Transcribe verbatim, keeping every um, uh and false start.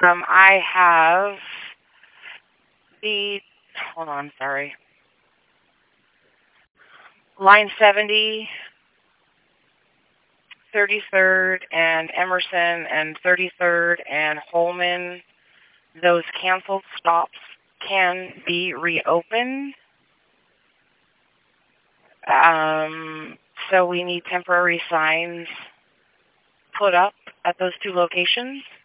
Um, I have the, hold on, sorry. Line seventy, thirty-third, and Emerson, and thirty-third, and Holman. Those canceled stops can be reopened. Um, so we need temporary signs put up at those two locations.